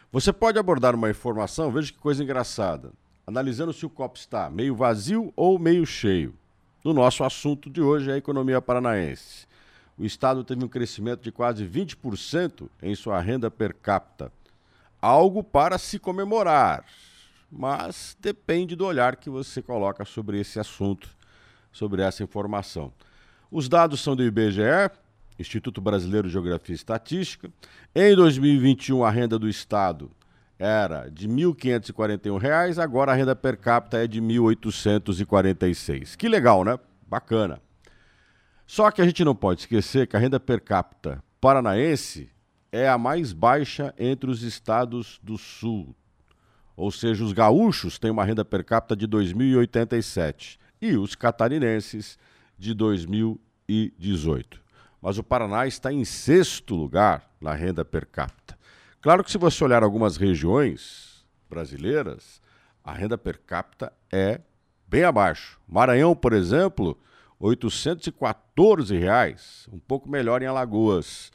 Você pode abordar uma informação, veja que coisa engraçada, analisando se o copo está meio vazio ou meio cheio. No nosso assunto de hoje é a economia paranaense. O estado teve um crescimento de quase 20% em sua renda per capita. Algo para se comemorar, mas depende do olhar que você coloca sobre esse assunto, sobre essa informação. Os dados são do IBGE, Instituto Brasileiro de Geografia e Estatística. Em 2021, a renda do estado era de R$ 1.541, agora a renda per capita é de R$ 1.846. Que legal, né? Bacana. Só que a gente não pode esquecer que a renda per capita paranaense é a mais baixa entre os estados do sul. Ou seja, os gaúchos têm uma renda per capita de 2.087 e os catarinenses de 2018. Mas o Paraná está em sexto lugar na renda per capita. Claro que se você olhar algumas regiões brasileiras, a renda per capita é bem abaixo. Maranhão, por exemplo, R$ 814, um pouco melhor em Alagoas,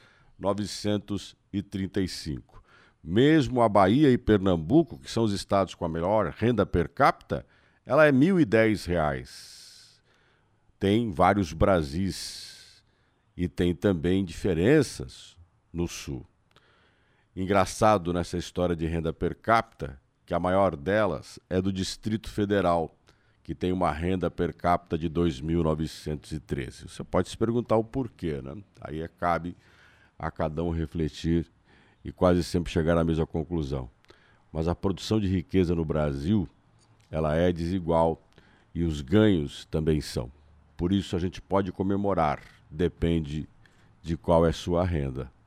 935. Mesmo a Bahia e Pernambuco, que são os estados com a melhor renda per capita, ela é R$ 1.010. Tem vários Brasis e tem também diferenças no sul. Engraçado nessa história de renda per capita, que a maior delas é do Distrito Federal, que tem uma renda per capita de 2.913. Você pode se perguntar o porquê, né? Aí cabe a cada um refletir e quase sempre chegar à mesma conclusão. Mas a produção de riqueza no Brasil, ela é desigual e os ganhos também são. Por isso a gente pode comemorar, depende de qual é sua renda.